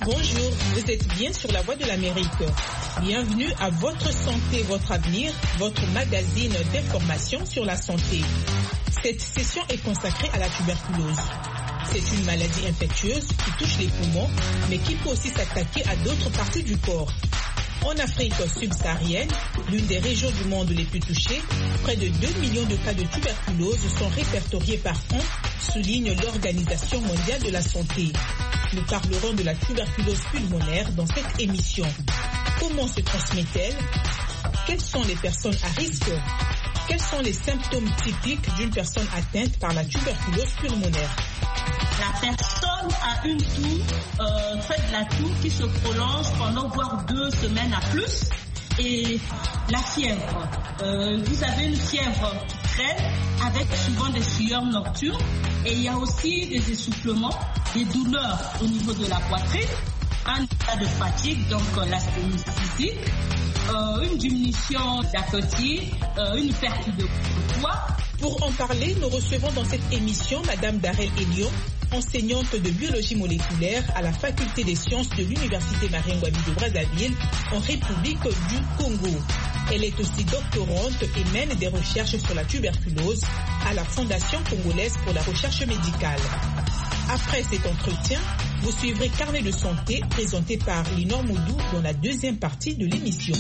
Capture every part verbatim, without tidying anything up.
Bonjour, vous êtes bien sur la Voix de l'Amérique. Bienvenue à Votre Santé, Votre Avenir, votre magazine d'information sur la santé. Cette session est consacrée à la tuberculose. C'est une maladie infectieuse qui touche les poumons, mais qui peut aussi s'attaquer à d'autres parties du corps. En Afrique subsaharienne, l'une des régions du monde les plus touchées, près de deux millions de cas de tuberculose sont répertoriés par an, souligne l'Organisation mondiale de la santé. Nous parlerons de la tuberculose pulmonaire dans cette émission. Comment se transmet-elle? Quelles sont les personnes à risque? Quels sont les symptômes typiques d'une personne atteinte par la tuberculose pulmonaire? La personne a une toux, euh, fait de la toux qui se prolonge pendant voire deux semaines à plus. Et la fièvre, euh, vous avez une fièvre qui traîne avec souvent des sueurs nocturnes. Et il y a aussi des essoufflements, des douleurs au niveau de la poitrine, un état de fatigue, donc euh, l'asthénie physique, euh, une diminution d'appétit, euh, une perte de poids. Pour en parler, nous recevons dans cette émission Madame Darel Elion, enseignante de biologie moléculaire à la faculté des sciences de l'Université Marien-Ngouabi de Brazzaville, en République du Congo. Elle est aussi doctorante et mène des recherches sur la tuberculose à la Fondation congolaise pour la recherche médicale. Après cet entretien, vous suivrez Carnet de santé présenté par Linor Moudou dans la deuxième partie de l'émission.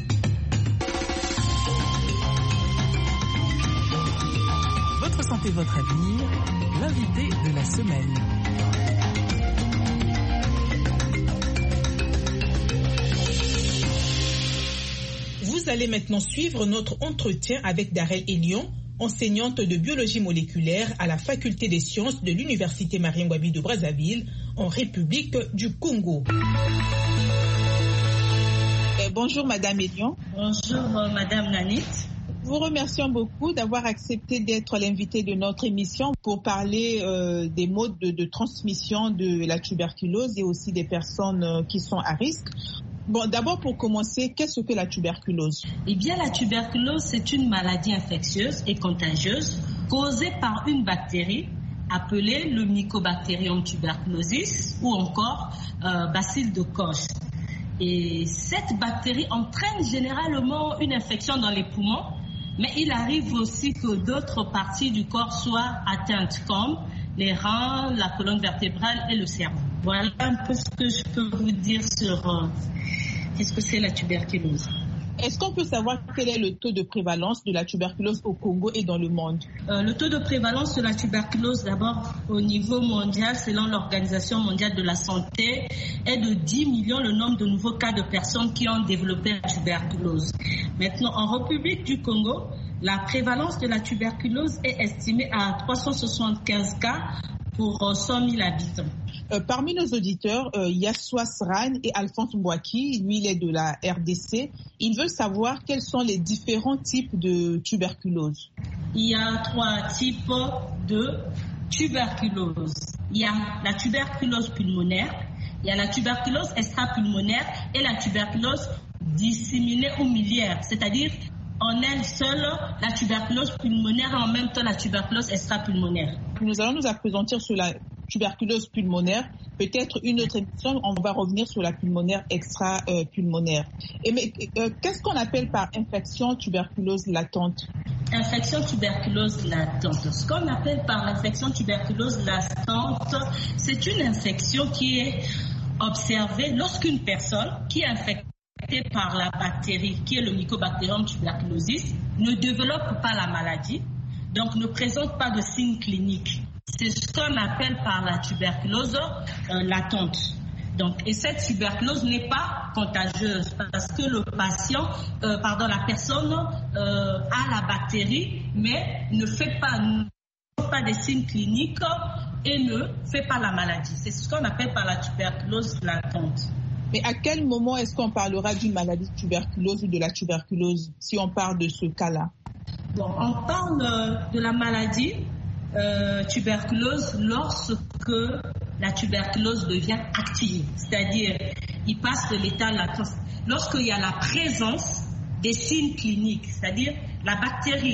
Votre santé, votre avenir, l'invité de la semaine. Vous allez maintenant suivre notre entretien avec Darel Elion, enseignante de biologie moléculaire à la faculté des sciences de l'Université Marien-Ngouabi de Brazzaville, en République du Congo. Euh, bonjour Madame Elion. Bonjour euh, Madame Nanit. Vous remercions beaucoup d'avoir accepté d'être l'invité de notre émission pour parler euh, des modes de, de transmission de la tuberculose et aussi des personnes euh, qui sont à risque. Bon, d'abord pour commencer, qu'est-ce que la tuberculose? Eh bien, la tuberculose, c'est une maladie infectieuse et contagieuse causée par une bactérie appelée le Mycobacterium tuberculosis ou encore euh, bacille de Koch. Et cette bactérie entraîne généralement une infection dans les poumons, mais il arrive aussi que d'autres parties du corps soient atteintes, comme les reins, la colonne vertébrale et le cerveau. Voilà un peu ce que je peux vous dire sur euh, qu'est-ce que c'est la tuberculose. Est-ce qu'on peut savoir quel est le taux de prévalence de la tuberculose au Congo et dans le monde? euh, Le taux de prévalence de la tuberculose, d'abord au niveau mondial, selon l'Organisation mondiale de la santé, est de dix millions le nombre de nouveaux cas de personnes qui ont développé la tuberculose. Maintenant, en République du Congo, la prévalence de la tuberculose est estimée à trois cent soixante-quinze cas pour cent mille habitants. Euh, parmi nos auditeurs, euh, Yassoua Sran et Alphonse Mbouaki, lui il est de la R D C. Ils veulent savoir quels sont les différents types de tuberculose. Il y a trois types de tuberculose. Il y a la tuberculose pulmonaire, il y a la tuberculose extrapulmonaire et la tuberculose disséminée ou miliaire, c'est-à-dire en elle seule la tuberculose pulmonaire et en même temps la tuberculose extrapulmonaire. Nous allons nous appesantir sur la tuberculose pulmonaire. Peut-être une autre émission, on va revenir sur la pulmonaire extra-pulmonaire. Et mais euh, qu'est-ce qu'on appelle par infection tuberculose latente? Infection tuberculose latente. Ce qu'on appelle par l'infection tuberculose latente, c'est une infection qui est observée lorsqu'une personne qui est infectée par la bactérie qui est le Mycobacterium tuberculosis ne développe pas la maladie, donc ne présente pas de signes cliniques. C'est ce qu'on appelle par la tuberculose euh, latente. Donc, et cette tuberculose n'est pas contagieuse parce que le patient, euh, pardon, la personne euh, a la bactérie mais ne fait pas, ne fait pas des signes cliniques et ne fait pas la maladie. C'est ce qu'on appelle par la tuberculose latente. Mais à quel moment est-ce qu'on parlera d'une maladie de tuberculose ou de la tuberculose, si on parle de ce cas-là? Bon, on parle de la maladie euh, tuberculose lorsque la tuberculose devient active, c'est-à-dire il passe de l'état latent. Lorsqu'il y a la présence des signes cliniques, c'est-à-dire la bactérie